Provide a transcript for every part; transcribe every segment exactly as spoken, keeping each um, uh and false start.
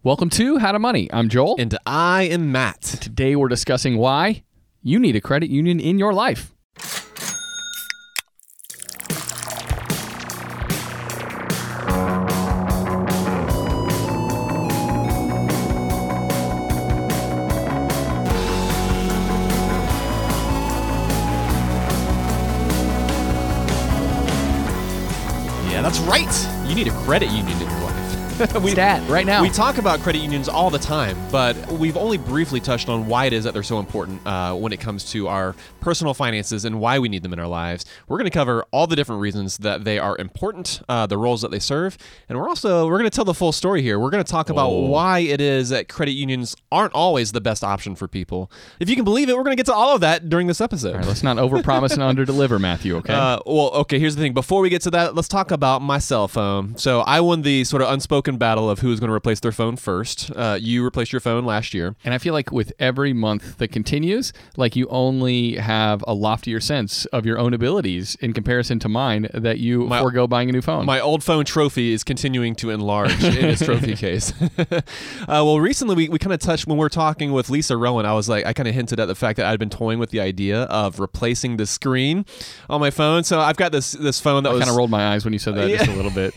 Welcome to How to Money. I'm Joel. And I am Matt. Today we're discussing why you need a credit union in your life. Yeah, that's right. You need a credit union in your life. we, Stat, right now. We talk about credit unions all the time, but we've only briefly touched on why it is that they're so important uh, when it comes to our personal finances and why we need them in our lives. We're going to cover all the different reasons that they are important, uh, the roles that they serve, and we're also we're going to tell the full story here. We're going to talk about oh. why it is that credit unions aren't always the best option for people. If you can believe it, we're going to get to all of that during this episode. All right, let's not overpromise and underdeliver, Matthew, okay? Uh, well, okay, here's the thing. Before we get to that, let's talk about my cell phone. So I won the sort of unspoken battle of who was going to replace their phone first. Uh, you replaced your phone last year. And I feel like with every month that continues, like you only have a loftier sense of your own abilities in comparison to mine that you my, forego buying a new phone. My old phone trophy is continuing to enlarge in its trophy case. uh, well, recently we, we kind of touched, when we were talking with Lisa Rowan, I was like, I kind of hinted at the fact that I'd been toying with the idea of replacing the screen on my phone. So I've got this this phone that I was... kind of rolled my eyes when you said that yeah. just a little bit.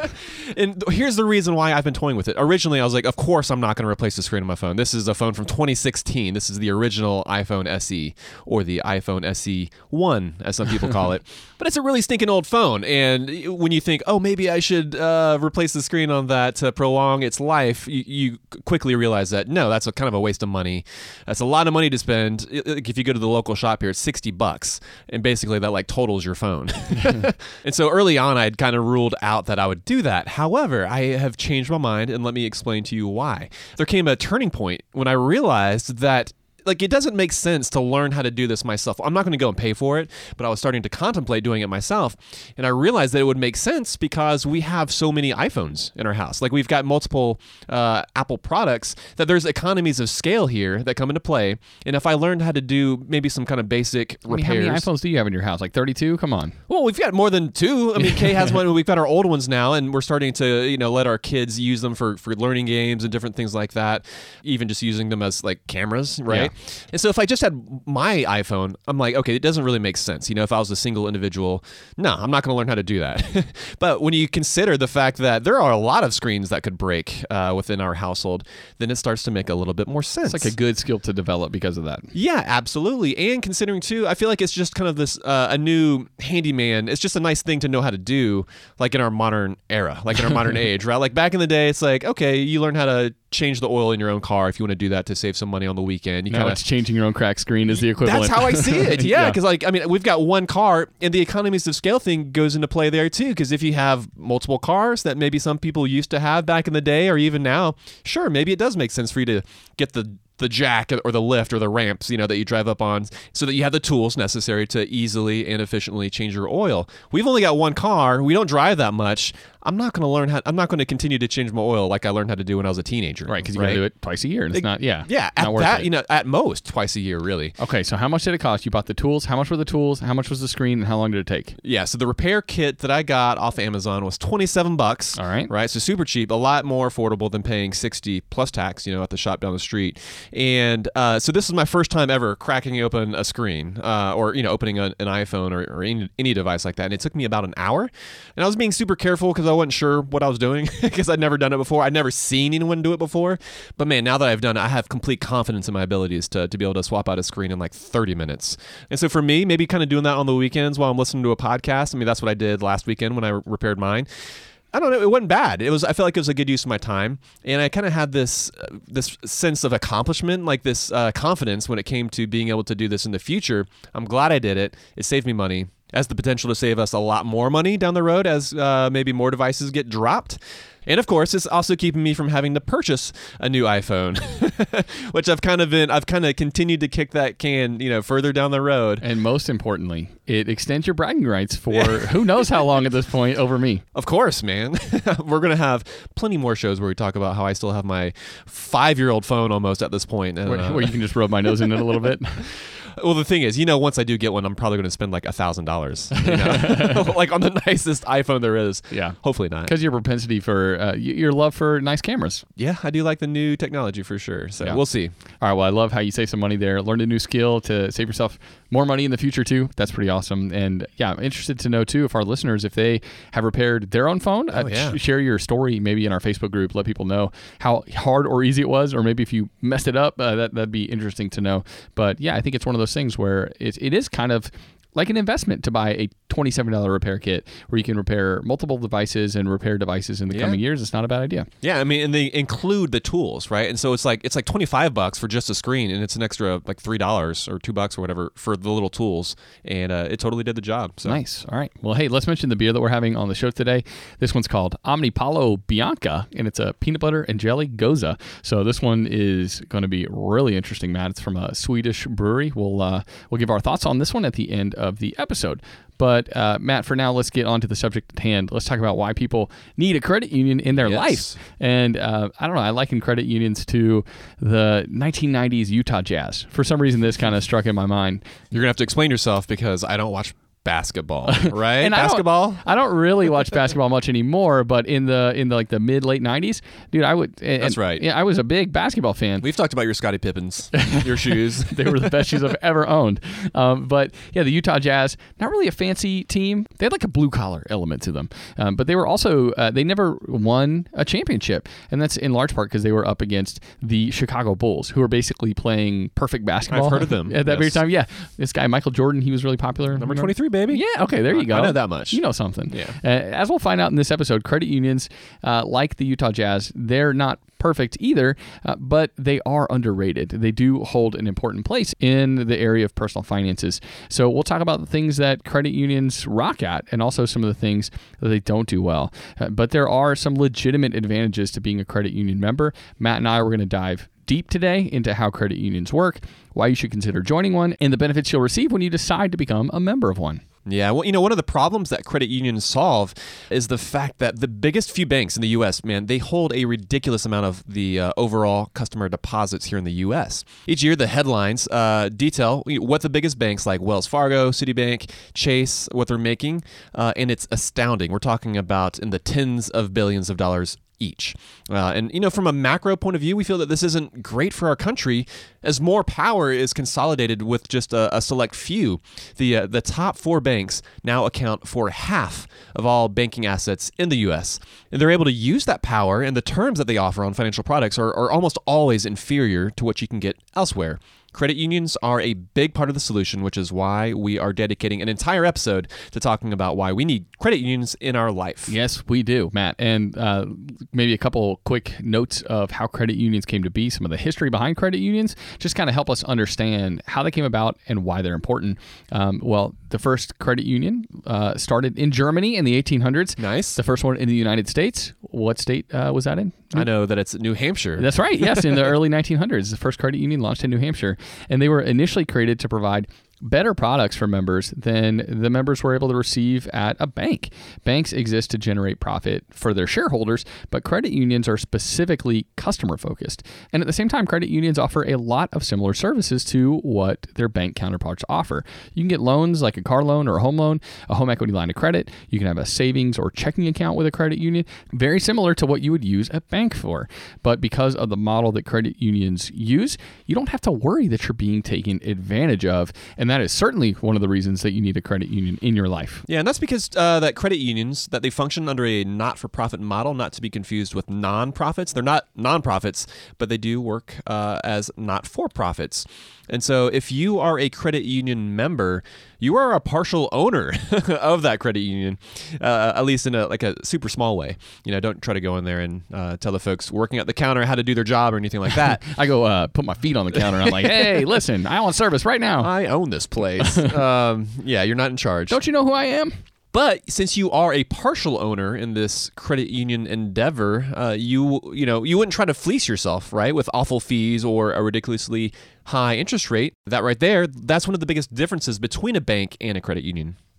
And here's the reason why I've been toying with it. Originally, I was like, of course I'm not going to replace the screen on my phone. This is a phone from twenty sixteen. This is the original iPhone S E, or the iPhone S E one, as some people call it. But it's a really stinking old phone. And when you think, oh, maybe I should uh, replace the screen on that to prolong its life, you, you quickly realize that, no, that's a kind of a waste of money. That's a lot of money to spend. If you go to the local shop here, it's sixty bucks. And basically that like totals your phone. And so early on, I'd kind of ruled out that I would do that. However, I have changed my mind, and let me explain to you why. There came a turning point when I realized that like it doesn't make sense to learn how to do this myself. I'm not going to go and pay for it, but I was starting to contemplate doing it myself. And I realized that it would make sense because we have so many iPhones in our house. Like we've got multiple uh, Apple products that there's economies of scale here that come into play. And if I learned how to do maybe some kind of basic I mean, repairs. how many iPhones do you have in your house? Like thirty-two? Come on. Well, we've got more than two. I mean, Kay has one. We've got our old ones now, and we're starting to, you know, let our kids use them for, for learning games and different things like that. Even just using them as like cameras, right? Yeah. And so if I just had my iPhone, I'm like, okay, it doesn't really make sense. You know, if I was a single individual, no, I'm not going to learn how to do that. But when you consider the fact that there are a lot of screens that could break uh, within our household, then it starts to make a little bit more sense. It's like a good skill to develop because of that. Yeah, absolutely. And considering too, I feel like it's just kind of this, uh, a new handyman. It's just a nice thing to know how to do, like in our modern era, like in our modern age, right? Like back in the day, it's like, okay, you learn how to change the oil in your own car if you want to do that to save some money on the weekend. You no, kinda, it's changing your own cracked screen is the equivalent. That's how I see it. Yeah, because yeah. like I mean, we've got one car, and the economies of scale thing goes into play there too. Because if you have multiple cars that maybe some people used to have back in the day, or even now, sure, maybe it does make sense for you to get the the jack or the lift or the ramps, you know, that you drive up on, so that you have the tools necessary to easily and efficiently change your oil. We've only got one car. We don't drive that much. I'm not going to learn how, I'm not going to continue to change my oil like I learned how to do when I was a teenager. Right, because you right? got to do it twice a year, and it's not, yeah. Yeah, not at worth that, it. you know, at most twice a year, really. Okay, so how much did it cost? You bought the tools. How much were the tools? How much was the screen, and how long did it take? Yeah, so the repair kit that I got off Amazon was twenty-seven bucks. All right. Right, so super cheap, a lot more affordable than paying sixty plus tax, you know, at the shop down the street. And uh, so this is my first time ever cracking open a screen uh, or, you know, opening a, an iPhone or, or any, any device like that. And it took me about an hour. And I was being super careful because I wasn't sure what I was doing because I'd never done it before. I'd never seen anyone do it before. But man, now that I've done it, I have complete confidence in my abilities to, to be able to swap out a screen in like thirty minutes. And so for me, maybe kind of doing that on the weekends while I'm listening to a podcast. I mean, that's what I did last weekend when I repaired mine. I don't know. It wasn't bad. It was. I felt like it was a good use of my time, and I kind of had this uh, this sense of accomplishment, like this uh, confidence when it came to being able to do this in the future. I'm glad I did it. It saved me money. It has the potential to save us a lot more money down the road as uh, maybe more devices get dropped. And of course, it's also keeping me from having to purchase a new iPhone, which I've kind of been, I've kind of continued to kick that can, you know, further down the road. And most importantly, it extends your bragging rights for who knows how long at this point over me. Of course, man. We're going to have plenty more shows where we talk about how I still have my five-year-old phone almost at this point. And, where, uh, where you can just rub my nose in it a little bit. Well, the thing is, you know, once I do get one, I'm probably going to spend like a thousand dollars, like on the nicest iPhone there is. Yeah. Hopefully not. Because your propensity for uh, y- your love for nice cameras. Yeah, I do like the new technology for sure. So Yeah. we'll see. All right. Well, I love how you save some money there. Learned a new skill to save yourself more money in the future too. That's pretty awesome. And yeah, I'm interested to know too if our listeners, if they have repaired their own phone, Oh, uh, yeah. sh- share your story maybe in our Facebook group. Let people know how hard or easy it was, or maybe if you messed it up. Uh, that that'd be interesting to know. But yeah, I think it's one of those things where it it is kind of like an investment to buy a twenty-seven dollars repair kit where you can repair multiple devices and repair devices in the Yeah. coming years. It's not a bad idea. Yeah, I mean, and they include the tools, right? And so it's like it's like twenty-five bucks for just a screen, and it's an extra like three dollars or two bucks or whatever for the little tools, and uh, it totally did the job. So. Nice. All right. Well, hey, let's mention the beer that we're having on the show today. This one's called Omnipollo Bianca, and it's a peanut butter and jelly goza. So this one is going to be really interesting, Matt. It's from a Swedish brewery. We'll uh, we'll give our thoughts on this one at the end of the episode. But uh, Matt, for now, let's get on to the subject at hand. Let's talk about why people need a credit union in their Yes. life. And uh, I don't know, I liken credit unions to the nineteen nineties Utah Jazz. For some reason, this kind of struck in my mind. You're gonna have to explain yourself because I don't watch basketball, right? And I don't- basketball. I don't really watch basketball much anymore, but in the in the like the mid late nineties, dude, I would. And, That's right. Yeah, I was a big basketball fan. We've talked about your Scottie Pippens, your shoes. They were the best shoes I've ever owned. Um, but yeah, the Utah Jazz, not really a fancy team. They had like a blue collar element to them, um, but they were also uh, they never won a championship, and that's in large part because they were up against the Chicago Bulls, who were basically playing perfect basketball. I've heard of them, at that very yes. time. Yeah, this guy Michael Jordan, he was really popular. Number Remember? twenty-three, baby. Yeah, okay, there you go. I know that much. You know something. Yeah. Uh, as we'll find out in this episode, credit unions, uh, like the Utah Jazz, they're not perfect either, uh, but they are underrated. They do hold an important place in the area of personal finances. So we'll talk about the things that credit unions rock at and also some of the things that they don't do well. Uh, but there are some legitimate advantages to being a credit union member. Matt and I were going to dive deep today into how credit unions work, why you should consider joining one, and the benefits you'll receive when you decide to become a member of one. Yeah, well, you know, one of the problems that credit unions solve is the fact that the biggest few banks in the U S, man, they hold a ridiculous amount of the uh, overall customer deposits here in the U S. Each year, the headlines uh, detail what the biggest banks like Wells Fargo, Citibank, Chase, what they're making, uh, and it's astounding. We're talking about in the tens of billions of dollars each. Uh, and, you know, from a macro point of view, we feel that this isn't great for our country as more power is consolidated with just a, a select few. The uh, the top four banks now account for half of all banking assets in the U S. And they're able to use that power, and the terms that they offer on financial products are, are almost always inferior to what you can get elsewhere. Credit unions are a big part of the solution, which is why we are dedicating an entire episode to talking about why we need credit unions in our life. Yes, we do, Matt. And uh, maybe a couple quick notes of how credit unions came to be, some of the history behind credit unions, just kind of help us understand how they came about and why they're important. Um, well, the first credit union uh, started in Germany in the eighteen hundreds. Nice. The first one in the United States. What state uh, was that in? I know that it's New Hampshire. That's right. Yes, in the early nineteen hundreds, the first credit union launched in New Hampshire, and they were initially created to provide better products for members than the members were able to receive at a bank. Banks exist to generate profit for their shareholders, but credit unions are specifically customer focused. And at the same time, credit unions offer a lot of similar services to what their bank counterparts offer. You can get loans like a car loan or a home loan, a home equity line of credit. You can have a savings or checking account with a credit union, very similar to what you would use a bank for. But because of the model that credit unions use, you don't have to worry that you're being taken advantage of. And that is certainly one of the reasons that you need a credit union in your life. Yeah, and that's because uh, that credit unions, that they function under a not-for-profit model, not to be confused with non-profits. They're not non-profits, but they do work uh, as not-for-profits. And so if you are a credit union member, you are a partial owner of that credit union, uh, at least in a like a super small way. You know, don't try to go in there and uh, tell the folks working at the counter how to do their job or anything like that. I go uh, put my feet on the counter and I'm like, hey, listen, I want service right now. I own this place. um, yeah, you're not in charge. Don't you know who I am? But since you are a partial owner in this credit union endeavor, uh, you you know you wouldn't try to fleece yourself, right, with awful fees or a ridiculously high interest rate. That right there, that's one of the biggest differences between a bank and a credit union.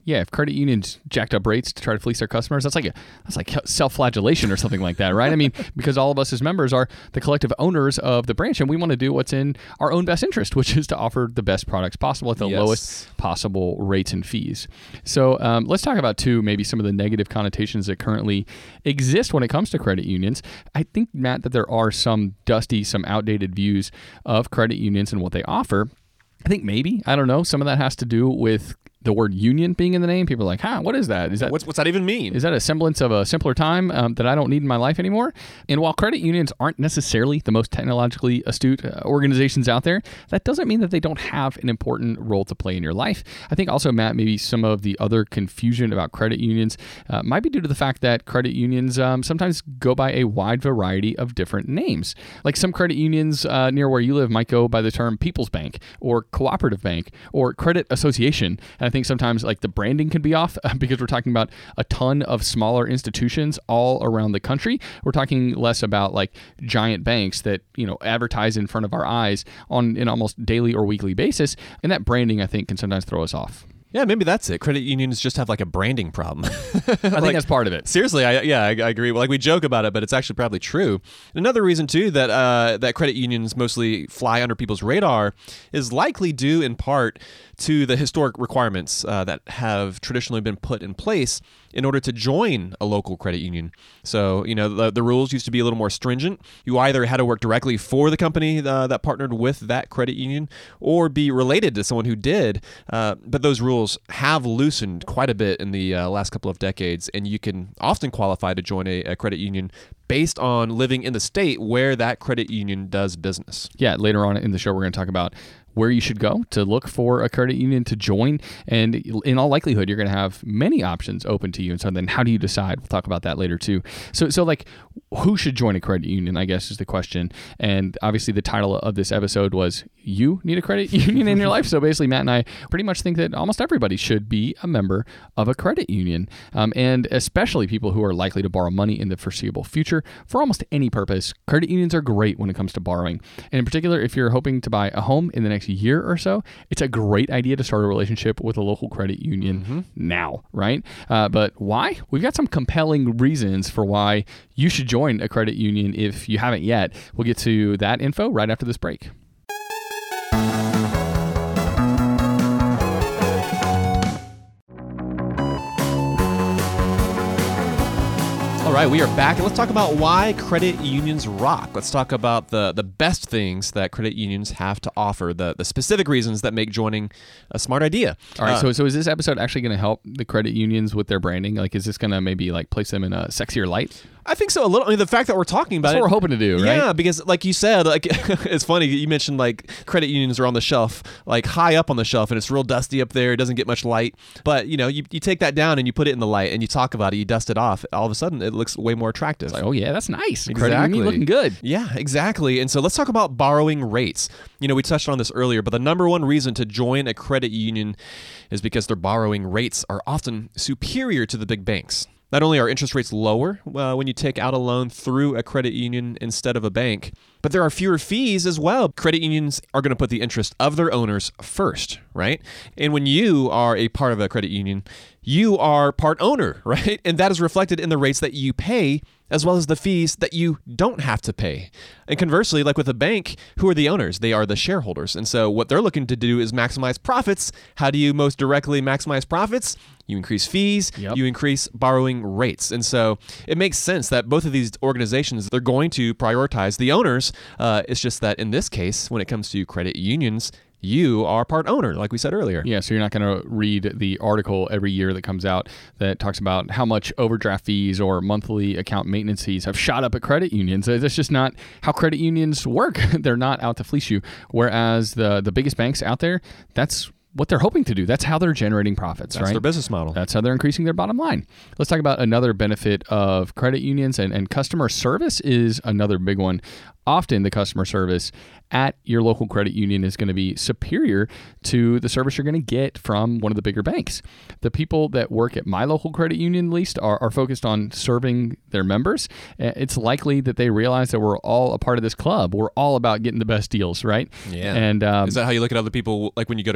yeah, if credit unions jacked up rates to try to fleece their customers, that's like a, that's like self-flagellation or something like that, right? I mean, because all of us as members are the collective owners of the branch, and we want to do what's in our own best interest, which is to offer the best products possible at the Yes. lowest possible rates and fees. So um, let's talk about, too, maybe some of the negative connotations that currently exist when it comes to credit unions. I think, Matt, that there are some dusty, some outdated views of credit unions and what they offer. I think maybe, I don't know, some of that has to do with the word union being in the name. People are like, huh, what is that? Is that What's, what's that even mean? Is that a semblance of a simpler time um, that I don't need in my life anymore? And while credit unions aren't necessarily the most technologically astute uh, organizations out there, that doesn't mean that they don't have an important role to play in your life. I think also, Matt, maybe some of the other confusion about credit unions uh, might be due to the fact that credit unions um, sometimes go by a wide variety of different names. Like some credit unions uh, near where you live might go by the term People's Bank or Cooperative Bank or Credit Association. And I think sometimes like the branding can be off because we're talking about a ton of smaller institutions all around the country. We're talking less about like giant banks that, you know, advertise in front of our eyes on an almost daily or weekly basis. And that branding, I think, can sometimes throw us off. Yeah, maybe that's it. Credit unions just have like a branding problem. I think that's part of it. Seriously, I, yeah, I, I agree. Well, like we joke about it, but it's actually probably true. Another reason too that uh, that credit unions mostly fly under people's radar is likely due in part to the historic requirements uh, that have traditionally been put in place in order to join a local credit union. So, you know, the, the rules used to be a little more stringent. You either had to work directly for the company uh, that partnered with that credit union or be related to someone who did. Uh, but those rules have loosened quite a bit in the uh, last couple of decades, and you can often qualify to join a, a credit union based on living in the state where that credit union does business. Yeah, later on in the show, we're going to talk about where you should go to look for a credit union to join. And in all likelihood, you're going to have many options open to you. And so then how do you decide? We'll talk about that later too. So, so like who should join a credit union, I guess is the question. And obviously the title of this episode was You Need a Credit Union in Your Life. So basically Matt and I pretty much think that almost everybody should be a member of a credit union. Um, and especially people who are likely to borrow money in the foreseeable future for almost any purpose. Credit unions are great when it comes to borrowing. And in particular, if you're hoping to buy a home in the next year or so, it's a great idea to start a relationship with a local credit union mm-hmm. now, right? Uh, but why? We've got some compelling reasons for why you should join a credit union if you haven't yet. We'll get to that info right after this break. All right, we are back, and let's talk about why credit unions rock. Let's talk about the, the best things that credit unions have to offer, the, the specific reasons that make joining a smart idea. All right, uh, so so is this episode actually going to help the credit unions with their branding? Like, is this going to maybe like place them in a sexier light? I think so a little. I mean, the fact that we're talking about That's it, what we're hoping to do, right? Yeah, because like you said, like it's funny. You mentioned like credit unions are on the shelf, like high up on the shelf, and it's real dusty up there. It doesn't get much light. But you know, you, you take that down and you put it in the light and you talk about it. You dust it off. All of a sudden, it looks way more attractive. It's like, oh yeah, that's nice. Exactly. Credit union looking good. Yeah, exactly. And so let's talk about borrowing rates. You know, we touched on this earlier, but the number one reason to join a credit union is because their borrowing rates are often superior to the big banks. Not only are interest rates lower uh, when you take out a loan through a credit union instead of a bank, but there are fewer fees as well. Credit unions are going to put the interest of their owners first, right? And when you are a part of a credit union, you are part owner, right? And that is reflected in the rates that you pay as well as the fees that you don't have to pay. And conversely, like with a bank, who are the owners? They are the shareholders. And so what they're looking to do is maximize profits. How do you most directly maximize profits? You increase fees, yep. you increase borrowing rates. And so it makes sense that both of these organizations, they're going to prioritize the owners. Uh, it's just that in this case, when it comes to credit unions, you are part owner, like we said earlier. Yeah, so you're not going to read the article every year that comes out that talks about how much overdraft fees or monthly account maintenance fees have shot up at credit unions. That's just not how credit unions work. They're not out to fleece you. Whereas the, the biggest banks out there, that's what they're hoping to do. That's how they're generating profits, That's right? their business model. That's how they're increasing their bottom line. Let's talk about another benefit of credit unions, and, and customer service is another big one. Often the customer service at your local credit union is going to be superior to the service you're going to get from one of the bigger banks. The people that work at my local credit union, at least, are, are focused on serving their members. It's likely that they realize that we're all a part of this club. We're all about getting the best deals, right? Yeah. And um, is that how you look at other people, like when you go to Costco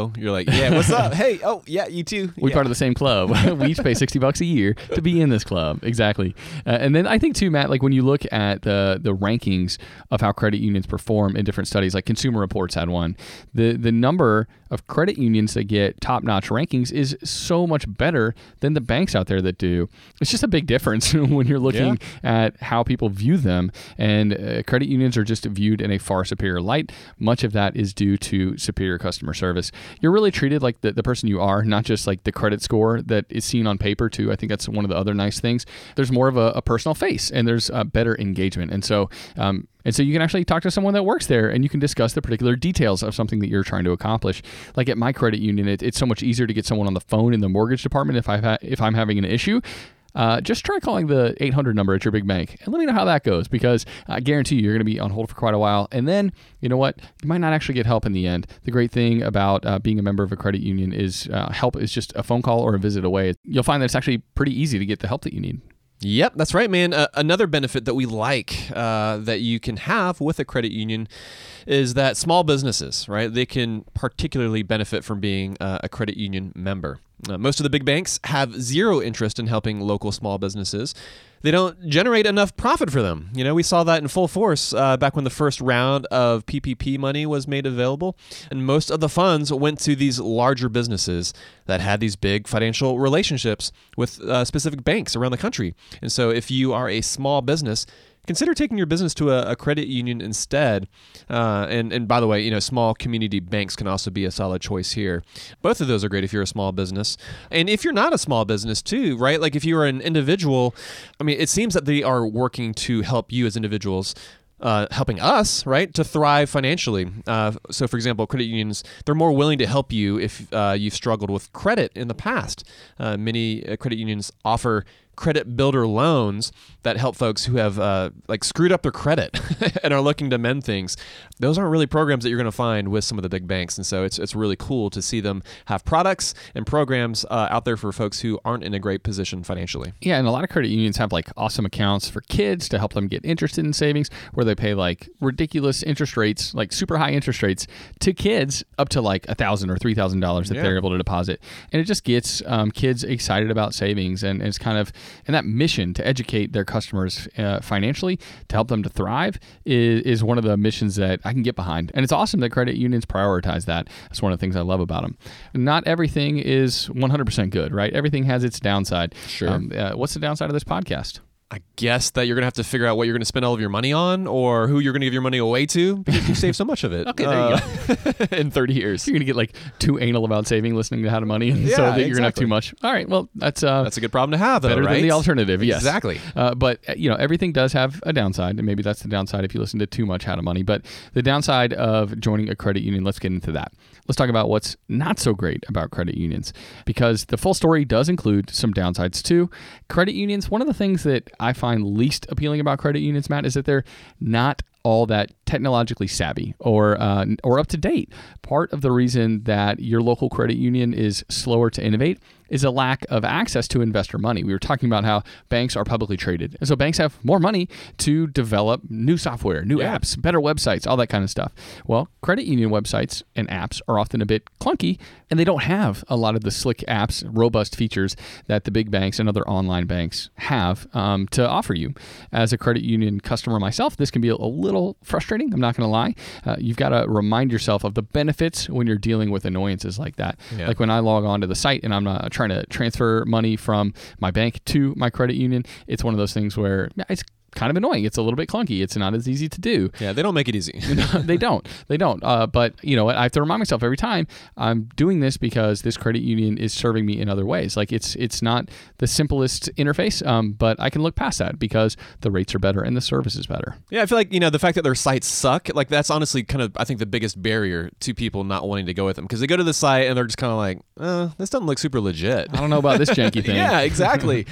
know, you're like, yeah, what's up? Hey, oh, yeah, you too. We're yeah. part of the same club. We each pay sixty bucks a year to be in this club. Exactly. Uh, and then I think too, Matt, like when you look at the the rankings of how credit unions perform in different studies, like Consumer Reports had one, the the number of credit unions that get top-notch rankings is so much better than the banks out there that do. It's just a big difference when you're looking yeah. at how people view them. And uh, credit unions are just viewed in a far superior light. Much of that is due to superior customer service. You're really treated like the, the person you are, not just like the credit score that is seen on paper too. I think that's one of the other nice things. There's more of a, a personal face, and there's uh, better engagement. And so um, And so you can actually talk to someone that works there, and you can discuss the particular details of something that you're trying to accomplish. Like at my credit union, it, it's so much easier to get someone on the phone in the mortgage department if, I've ha- if I'm having an issue. Uh, just try calling the eight hundred number at your big bank and let me know how that goes, because I guarantee you you're going to be on hold for quite a while. And then, you know what? You might not actually get help in the end. The great thing about uh, being a member of a credit union is uh, help is just a phone call or a visit away. You'll find that it's actually pretty easy to get the help that you need. Yep, that's right, man. Uh, another benefit that we like uh, that you can have with a credit union is that small businesses, right, they can particularly benefit from being uh, a credit union member. Uh, most of the big banks have zero interest in helping local small businesses. They don't generate enough profit for them. You know, we saw that in full force uh, back when the first round of P P P money was made available. And most of the funds went to these larger businesses that had these big financial relationships with uh, specific banks around the country. And so if you are a small business, consider taking your business to a, a credit union instead. Uh, and, and by the way, you know, small community banks can also be a solid choice here. Both of those are great if you're a small business. And if you're not a small business too, right? Like if you're an individual, I mean, it seems that they are working to help you as individuals, uh, helping us, right, to thrive financially. Uh, so for example, credit unions, they're more willing to help you if uh, you've struggled with credit in the past. Uh, many uh, credit unions offer credit builder loans that help folks who have uh, like screwed up their credit and are looking to mend things. Those aren't really programs that you're going to find with some of the big banks. And so it's it's really cool to see them have products and programs uh, out there for folks who aren't in a great position financially. Yeah, and a lot of credit unions have like awesome accounts for kids to help them get interested in savings, where they pay like ridiculous interest rates, like super high interest rates to kids up to like one thousand dollars or three thousand dollars that yeah. they're able to deposit. And it just gets um, kids excited about savings, and, and it's kind of, and that mission to educate their customers uh, financially to help them to thrive is, is one of the missions that I can get behind. And it's awesome that credit unions prioritize that. That's one of the things I love about them. Not everything is one hundred percent good, right? Everything has its downside. Sure. Um, uh, what's the downside of this podcast? I guess that you're going to have to figure out what you're going to spend all of your money on, or who you're going to give your money away to, because you save so much of it. Okay, there uh, you go. In thirty years. You're going to get like too anal about saving, listening to How to Money, yeah, so that you're exactly. going to have too much. All right, well, that's uh, that's a good problem to have, though, better right? than the alternative, yes. Exactly. Uh, but, you know, everything does have a downside, and maybe that's the downside if you listen to too much How to Money. But the downside of joining a credit union, let's get into that. Let's talk about what's not so great about credit unions, because the full story does include some downsides too. Credit unions, one of the things that I find least appealing about credit unions, Matt, is that they're not all that technologically savvy or uh, or up to date. Part of the reason that your local credit union is slower to innovate is a lack of access to investor money. We were talking about how banks are publicly traded. And so banks have more money to develop new software, new yeah. apps, better websites, all that kind of stuff. Well, credit union websites and apps are often a bit clunky, and they don't have a lot of the slick apps, robust features that the big banks and other online banks have um, to offer you. As a credit union customer myself, this can be a little frustrating. I'm not going to lie. Uh, you've got to remind yourself of the benefits when you're dealing with annoyances like that. Yeah. Like when I log on to the site and I'm not trying to transfer money from my bank to my credit union, it's one of those things where it's kind of annoying. It's a little bit clunky. It's not as easy to do. Yeah, they don't make it easy. They don't. They don't. Uh, but, you know, I have to remind myself every time I'm doing this because this credit union is serving me in other ways. Like it's it's not the simplest interface, um, but I can look past that because the rates are better and the service is better. Yeah, I feel like, you know, the fact that their sites suck, like that's honestly kind of, I think, the biggest barrier to people not wanting to go with them, because they go to the site and they're just kind of like, uh, this doesn't look super legit. I don't know about this janky thing. Yeah, exactly.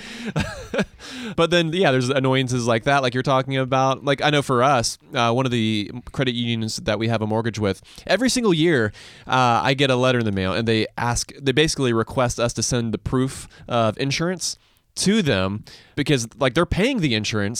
But then, yeah, there's annoyances like that, like you're talking about. Like I know for us, uh, one of the credit unions that we have a mortgage with, every single year uh, I get a letter in the mail, and they ask, they basically request us to send the proof of insurance to them, because like they're paying the insurance,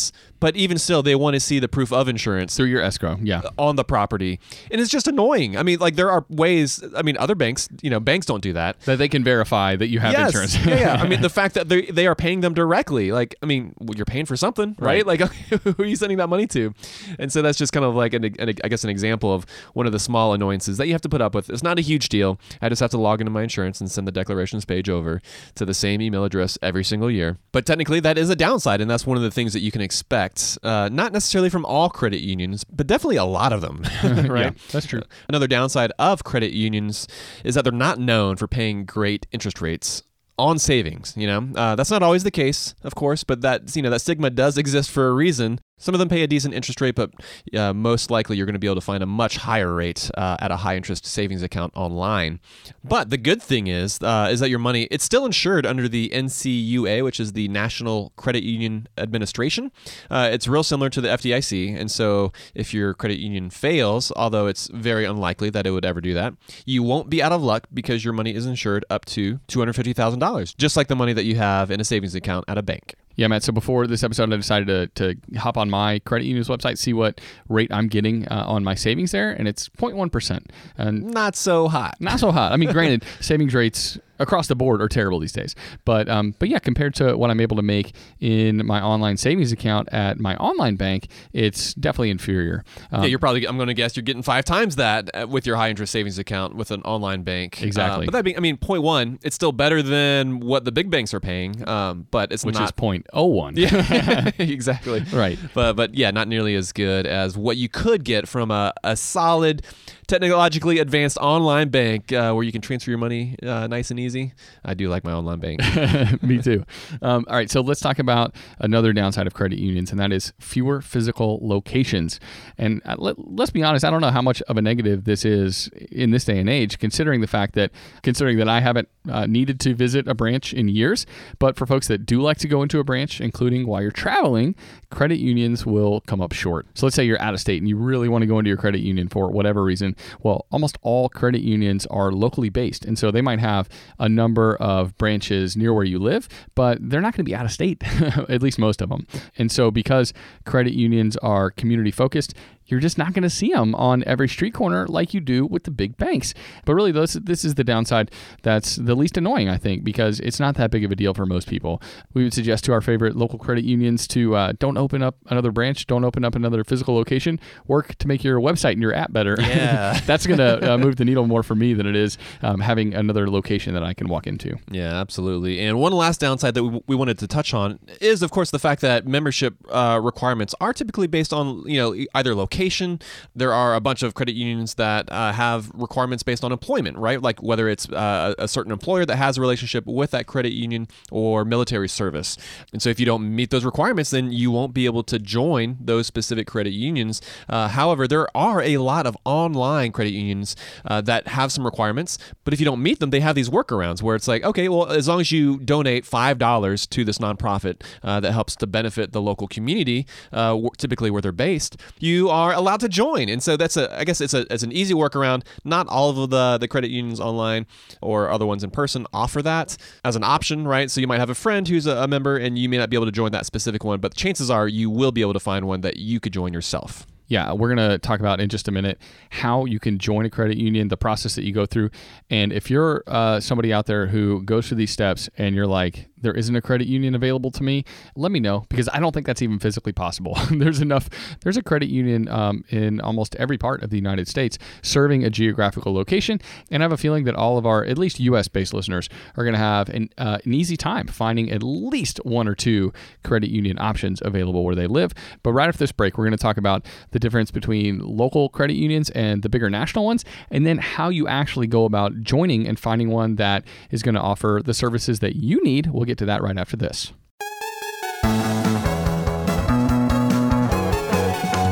but even still, they want to see the proof of insurance Through your escrow, yeah. on the property. And it's just annoying. I mean, like there are ways, I mean, other banks, you know, banks don't do that. That they can verify that you have yes. insurance. yeah, yeah. I mean, the fact that they they are paying them directly, like, I mean, well, you're paying for something, right? Right. Like, who are you sending that money to? And so that's just kind of like, an, an, I guess, an example of one of the small annoyances that you have to put up with. It's not a huge deal. I just have to log into my insurance and send the declarations page over to the same email address every single year. But technically, that is a downside, and that's one of the things that you can expect, uh, not necessarily from all credit unions, but definitely a lot of them, right? Yeah, that's true. Another downside of credit unions is that they're not known for paying great interest rates on savings. You know, uh, that's not always the case, of course, but that, you know, that stigma does exist for a reason. Some of them pay a decent interest rate, but uh, most likely you're going to be able to find a much higher rate uh, at a high interest savings account online. But the good thing is, uh, is that your money, it's still insured under the N C U A, which is the National Credit Union Administration. Uh, it's real similar to the F D I C. And so if your credit union fails, although it's very unlikely that it would ever do that, you won't be out of luck because your money is insured up to two hundred fifty thousand dollars, just like the money that you have in a savings account at a bank. Yeah, Matt. So before this episode, I decided to, to hop on my credit union's website, see what rate I'm getting uh, on my savings there, and it's zero point one percent. And Not so hot. not so hot. I mean, granted, savings rates across the board are terrible these days. But um, but yeah, compared to what I'm able to make in my online savings account at my online bank, it's definitely inferior. Um, Yeah, you're probably, I'm going to guess you're getting five times that uh, with your high interest savings account with an online bank. Exactly. Uh, but that being, I mean, point one, it's still better than what the big banks are paying, um, but it's which not. is zero point zero one. Yeah, exactly. Right. But but yeah, not nearly as good as what you could get from a, a solid, technologically advanced online bank uh, where you can transfer your money uh, nice and easy. I do like my online bank. Me too. Um, all right, so let's talk about another downside of credit unions, and that is fewer physical locations. And uh, let, let's be honest, I don't know how much of a negative this is in this day and age, considering the fact that, considering that I haven't uh, needed to visit a branch in years, but for folks that do like to go into a branch, including while you're traveling, credit unions will come up short. So let's say you're out of state and you really want to go into your credit union for whatever reason. Well, almost all credit unions are locally based, and so they might have a number of branches near where you live, but they're not going to be out of state, at least most of them. And so because credit unions are community focused, you're just not going to see them on every street corner like you do with the big banks. But really, this, this is the downside that's the least annoying, I think, because it's not that big of a deal for most people. We would suggest to our favorite local credit unions to uh, don't open up another branch, don't open up another physical location, work to make your website and your app better. Yeah. That's going to uh, move the needle more for me than it is um, having another location that I can walk into. Yeah, absolutely. And one last downside that we, we wanted to touch on is, of course, the fact that membership uh, requirements are typically based on, you know, either location. There are a bunch of credit unions that uh, have requirements based on employment, right? Like whether it's uh, a certain employer that has a relationship with that credit union or military service. And so if you don't meet those requirements, then you won't be able to join those specific credit unions. Uh, however, there are a lot of online credit unions uh, that have some requirements, but if you don't meet them, they have these workarounds where it's like, okay, well, as long as you donate five dollars to this nonprofit uh, that helps to benefit the local community, uh, typically where they're based, you are allowed to join. And so that's a, I guess it's a, it's an easy workaround. Not all of the, the credit unions online or other ones in person offer that as an option, right? So you might have a friend who's a, a member and you may not be able to join that specific one, but chances are you will be able to find one that you could join yourself. Yeah, we're going to talk about in just a minute how you can join a credit union, the process that you go through. And if you're uh, somebody out there who goes through these steps and you're like, there isn't a credit union available to me, let me know, because I don't think that's even physically possible. There's enough, there's a credit union um, in almost every part of the United States serving a geographical location. And I have a feeling that all of our, at least U S-based listeners, are going to have an, uh, an easy time finding at least one or two credit union options available where they live. But right after this break, we're going to talk about the difference between local credit unions and the bigger national ones, and then how you actually go about joining and finding one that is going to offer the services that you need. We'll get to that right after this.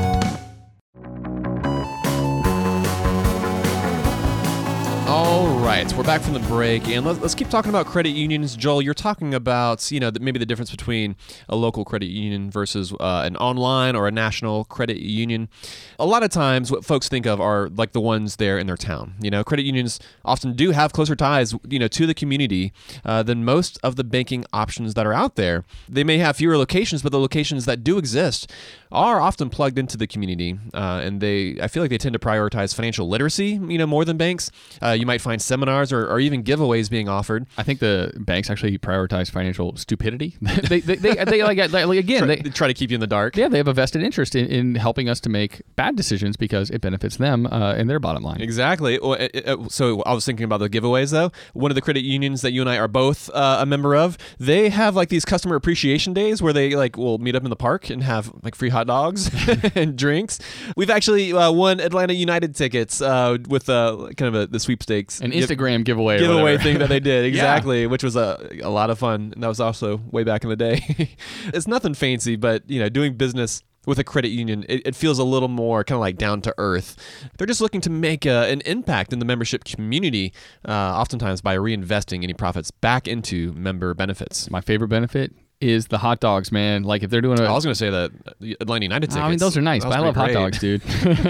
All right, we're back from the break, and let's, let's keep talking about credit unions. Joel, you're talking about, you know, maybe the difference between a local credit union versus uh, an online or a national credit union. A lot of times, what folks think of are like the ones there in their town. You know, credit unions often do have closer ties, you know, to the community uh, than most of the banking options that are out there. They may have fewer locations, but the locations that do exist are often plugged into the community, uh, and they, I feel like they tend to prioritize financial literacy, you know, more than banks. Uh, you might find seminars or, or even giveaways being offered. I think the banks actually prioritize financial stupidity. they, they, they, they like, like again, try, they, they try to keep you in the dark. Yeah, they have a vested interest in, in helping us to make bad decisions because it benefits them uh, and their bottom line. Exactly. So I was thinking about the giveaways, though. One of the credit unions that you and I are both uh, a member of, they have like these customer appreciation days where they like will meet up in the park and have like free hot dogs and drinks. We've actually uh, won Atlanta United tickets uh, with uh, kind of a, the sweepstakes. An Instagram giveaway. Giveaway thing that they did. Exactly. Yeah. Which was a, a lot of fun. And that was also way back in the day. It's nothing fancy, but, you know, doing business with a credit union, it, it feels a little more kind of like down to earth. They're just looking to make a, an impact in the membership community, uh, oftentimes by reinvesting any profits back into member benefits. My favorite benefit is the hot dogs, man. Like if they're doing a... I was going to say that the Atlanta United tickets. I mean, those are nice, but I love great. hot dogs, dude.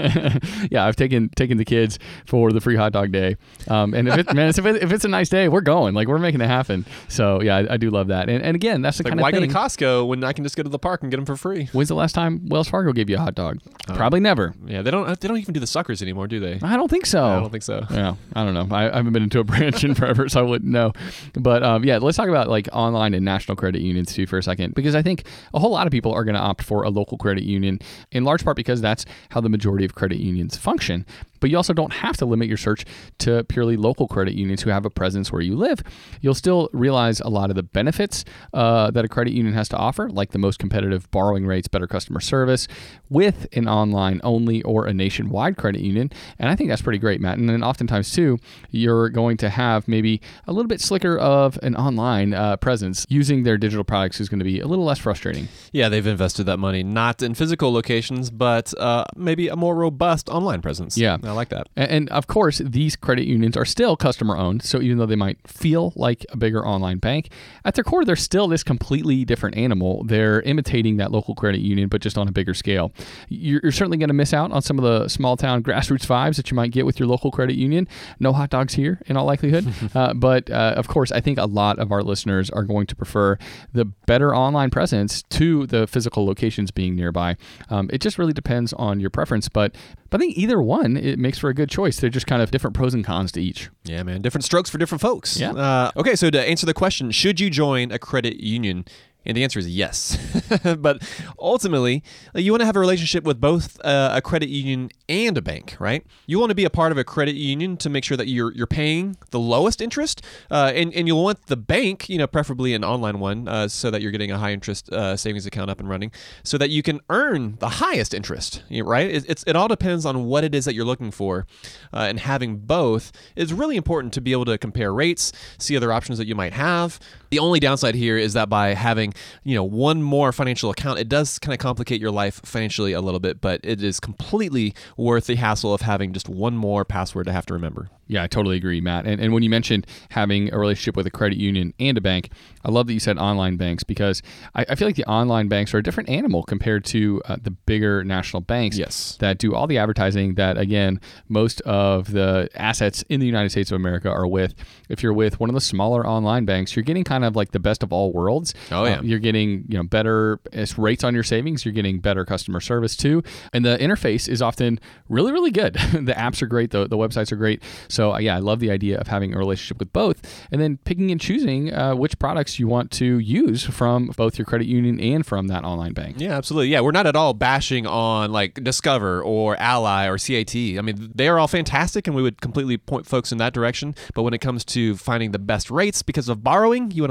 Yeah, I've taken taken the kids for the free hot dog day. Um, and if it, man, if, it, if it's a nice day, we're going. Like we're making it happen. So yeah, I, I do love that. And, and again, that's the like, kind of why thing. Why go to Costco when I can just go to the park and get them for free? When's the last time Wells Fargo gave you a hot dog? Uh, Probably never. Yeah, they don't. They don't even do the suckers anymore, do they? I don't think so. I don't think so. Yeah, I don't know. I, I haven't been into a branch in forever, so I wouldn't know. But um, yeah, let's talk about like online and national credit unions too for a second, because I think a whole lot of people are going to opt for a local credit union, in large part because that's how the majority of credit unions function. But you also don't have to limit your search to purely local credit unions who have a presence where you live. You'll still realize a lot of the benefits uh, that a credit union has to offer, like the most competitive borrowing rates, better customer service, with an online only or a nationwide credit union. And I think that's pretty great, Matt. And then oftentimes too, you're going to have maybe a little bit slicker of an online uh, presence. Using their digital products is going to be a little less frustrating. Yeah, they've invested that money not in physical locations, but uh, maybe a more robust online presence. Yeah. I like that. And, and of course, these credit unions are still customer owned. So even though they might feel like a bigger online bank, at their core, they're still this completely different animal. They're imitating that local credit union, but just on a bigger scale. You're, you're certainly going to miss out on some of the small town grassroots vibes that you might get with your local credit union. No hot dogs here in all likelihood. uh, but uh, of course, I think a lot of our listeners are going to prefer the better online presence to the physical locations being nearby. Um, it just really depends on your preference, but But I think either one, it makes for a good choice. They're just kind of different pros and cons to each. Yeah, man. Different strokes for different folks. Yeah. Uh, okay, so to answer the question, should you join a credit union? And the answer is yes. But ultimately, you want to have a relationship with both uh, a credit union and a bank, right? You want to be a part of a credit union to make sure that you're you're paying the lowest interest, uh, and and you'll want the bank, you know, preferably an online one, uh, so that you're getting a high interest uh, savings account up and running, so that you can earn the highest interest, right? It, it's it all depends on what it is that you're looking for, uh, and having both is really important to be able to compare rates, see other options that you might have. The only downside here is that by having, you know, one more financial account, it does kind of complicate your life financially a little bit, but it is completely worth the hassle of having just one more password to have to remember. Yeah, I totally agree, Matt. And, and when you mentioned having a relationship with a credit union and a bank, I love that you said online banks, because I, I feel like the online banks are a different animal compared to uh, the bigger national banks yes. that do all the advertising that, again, most of the assets in the United States of America are with. If you're with one of the smaller online banks, you're getting kind of like the best of all worlds. Oh, yeah. Uh, you're getting, you know, better rates on your savings. You're getting better customer service too. And the interface is often really, really good. The apps are great. The, the websites are great. So So yeah, I love the idea of having a relationship with both, and then picking and choosing uh, which products you want to use from both your credit union and from that online bank. Yeah, absolutely. Yeah, we're not at all bashing on like Discover or Ally or C A T. I mean, they are all fantastic, and we would completely point folks in that direction. But when it comes to finding the best rates because of borrowing, you want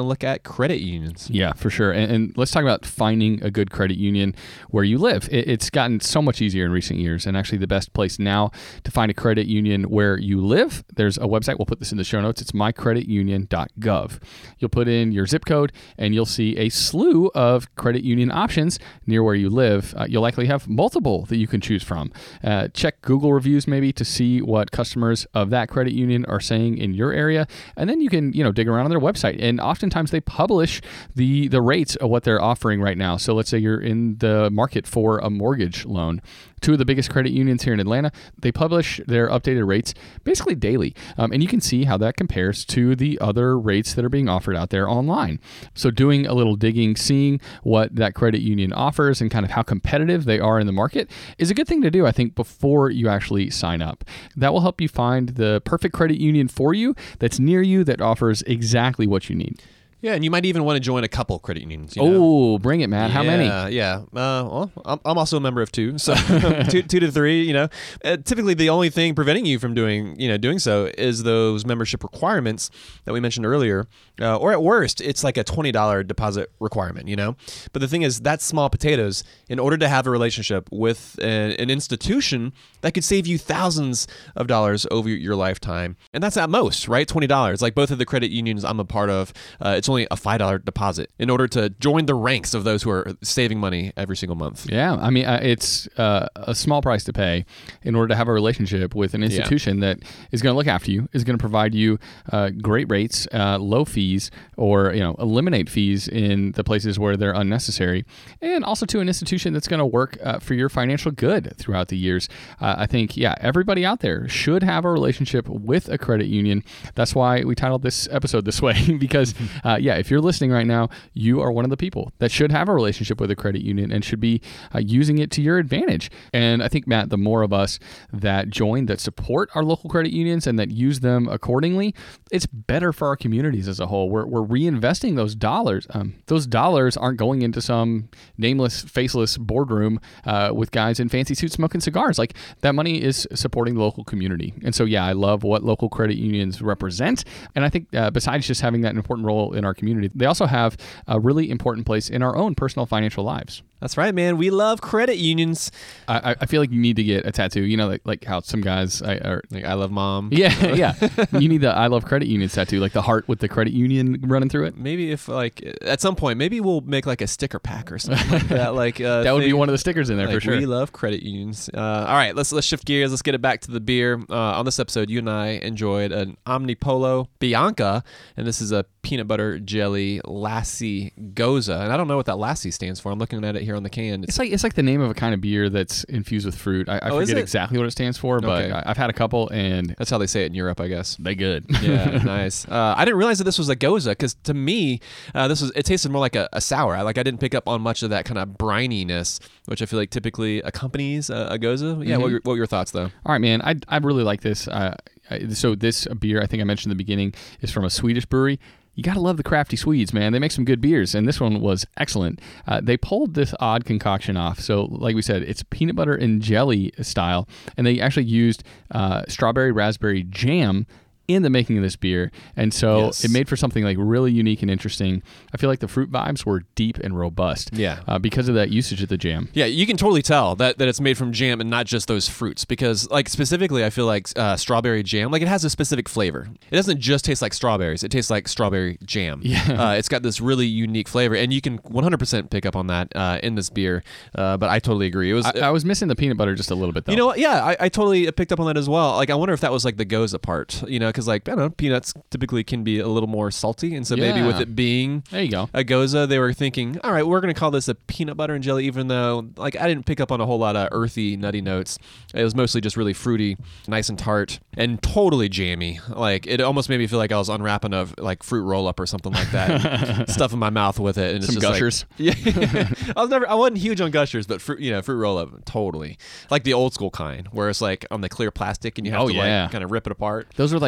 to look at credit unions. Yeah, for sure. And, and let's talk about finding a good credit union where you live. It, it's gotten so much easier in recent years, and actually the best place now to find a credit union where you live, there's a website. We'll put this in the show notes. It's my credit union dot gov. You'll put in your zip code, and you'll see a slew of credit union options near where you live. Uh, you'll likely have multiple that you can choose from. Uh, check Google reviews maybe to see what customers of that credit union are saying in your area, and then you can, you know, dig around on their website. And oftentimes they publish the the rates of what they're offering right now. So let's say you're in the market for a mortgage loan. Two of the biggest credit unions here in Atlanta, they publish their updated rates basically daily. Um, and you can see how that compares to the other rates that are being offered out there online. So doing a little digging, seeing what that credit union offers and kind of how competitive they are in the market is a good thing to do, I think, before you actually sign up. That will help you find the perfect credit union for you that's near you that offers exactly what you need. Yeah, and you might even want to join a couple credit unions. You oh, know? Bring it, Matt. Yeah, How many? Yeah, uh, well, I'm, I'm also a member of two, so two, two to three. You know, uh, typically the only thing preventing you from doing, you know, doing so is those membership requirements that we mentioned earlier, uh, or at worst, it's like a twenty dollars deposit requirement. You know, but the thing is, that's small potatoes. In order to have a relationship with a, an institution that could save you thousands of dollars over your lifetime, and that's at most, right? twenty dollars. Like both of the credit unions I'm a part of, uh, it's only a five dollars deposit in order to join the ranks of those who are saving money every single month. Yeah, I mean, uh, it's uh, a small price to pay in order to have a relationship with an institution yeah. that is going to look after you, is going to provide you uh, great rates, uh, low fees, or, you know, eliminate fees in the places where they're unnecessary, and also to an institution that's going to work uh, for your financial good throughout the years. Uh, I think, yeah, everybody out there should have a relationship with a credit union. That's why we titled this episode this way, because, uh, yeah, if you're listening right now, you are one of the people that should have a relationship with a credit union and should be uh, using it to your advantage. And I think, Matt, the more of us that join, that support our local credit unions and that use them accordingly, it's better for our communities as a whole. We're, we're reinvesting those dollars. Um, those dollars aren't going into some nameless, faceless boardroom uh, with guys in fancy suits smoking cigars. Like, that money is supporting the local community. And so, yeah, I love what local credit unions represent. And I think uh, besides just having that important role in our community, they also have a really important place in our own personal financial lives. That's right, man. We love credit unions. I, I feel like you need to get a tattoo. You know, like, like how some guys I, are like, I love mom. Yeah, yeah. You need the I love credit unions tattoo, like the heart with the credit union running through it. Maybe if like at some point, maybe we'll make like a sticker pack or something like that. Like uh, that would thing. be one of the stickers in there like, for sure. We love credit unions. Uh, all right, let's let's shift gears. Let's get it back to the beer. Uh, on this episode, you and I enjoyed an Omnipollo Bianca, and this is a peanut butter jelly Lassie Goza. And I don't know what that Lassie stands for. I'm looking at it here on the can. It's, it's like it's like the name of a kind of beer that's infused with fruit. I, I oh, forget exactly what it stands for, but okay. I, I've had a couple, and that's how they say it in Europe, I guess. They good. Yeah, nice. Uh, I didn't realize that this was a Goza because to me, uh, this was it tasted more like a, a sour. I, like I didn't pick up on much of that kind of brininess, which I feel like typically accompanies a, a Goza. Yeah. Mm-hmm. What, were your, what were your thoughts though? All right, man. I I really like this. Uh, so this beer, I think I mentioned in the beginning, is from a Swedish brewery. You got to love the crafty Swedes, man. They make some good beers, and this one was excellent. Uh, they pulled this odd concoction off. So, like we said, it's peanut butter and jelly style, and they actually used uh, strawberry raspberry jam in the making of this beer, and so yes. it made for something like really unique and interesting. I feel like the fruit vibes were deep and robust, yeah, uh, because of that usage of the jam. Yeah, you can totally tell that, that it's made from jam and not just those fruits, because like specifically, I feel like uh, strawberry jam, like it has a specific flavor. It doesn't just taste like strawberries; it tastes like strawberry jam. Yeah, uh, it's got this really unique flavor, and you can one hundred percent pick up on that uh, in this beer. Uh, but I totally agree. It was. I, I was missing the peanut butter just a little bit, though. You know what? Yeah, I, I totally picked up on that as well. Like, I wonder if that was like the Goza part, you know, because like I don't know, peanuts typically can be a little more salty, and so yeah. maybe with it being there you go a Goza, they were thinking, all right, we're going to call this a peanut butter and jelly, even though like I didn't pick up on a whole lot of earthy, nutty notes. It was mostly just really fruity, nice and tart, and totally jammy. Like it almost made me feel like I was unwrapping a like fruit roll up or something like that, stuffing my mouth with it, and some it's just Gushers. Like, yeah, I was never, I wasn't huge on Gushers, but fruit, you know, fruit roll up, totally like the old school kind, where it's like on the clear plastic and you have oh, to yeah. like kind of rip it apart. Those are like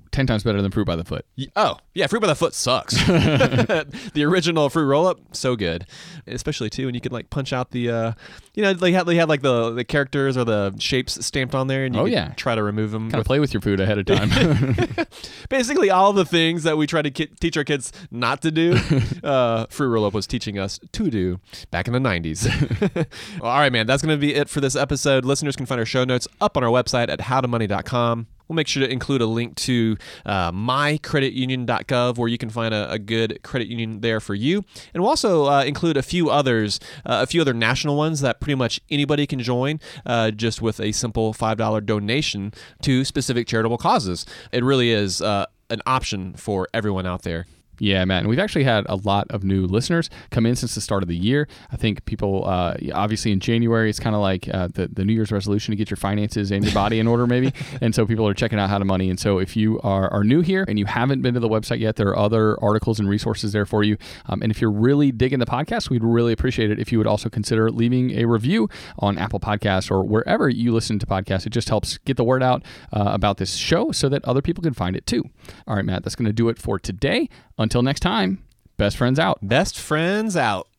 ten times better than Fruit by the Foot. Oh, yeah, Fruit by the Foot sucks. The original fruit roll-up, so good. Especially, too, when you could, like, punch out the, uh, you know, they had, they had like, the, the characters or the shapes stamped on there, and you oh, could yeah. try to remove them. Kind of play with your food ahead of time. Basically, all the things that we try to ki- teach our kids not to do, uh, Fruit roll-up was teaching us to do back in the nineties. Well, all right, man, that's going to be it for this episode. Listeners can find our show notes up on our website at how to money dot com. We'll make sure to include a link to uh, my credit union dot gov, where you can find a, a good credit union there for you. And we'll also uh, include a few others, uh, a few other national ones that pretty much anybody can join uh, just with a simple five dollars donation to specific charitable causes. It really is uh, an option for everyone out there. Yeah, Matt. And we've actually had a lot of new listeners come in since the start of the year. I think people, uh, obviously in January, it's kind of like uh, the, the New Year's resolution to get your finances and your body in order, maybe. And so people are checking out How to Money. And so if you are, are new here and you haven't been to the website yet, there are other articles and resources there for you. Um, and if you're really digging the podcast, we'd really appreciate it if you would also consider leaving a review on Apple Podcasts or wherever you listen to podcasts. It just helps get the word out uh, about this show so that other people can find it too. All right, Matt, that's going to do it for today. Until next time, best friends out. Best friends out.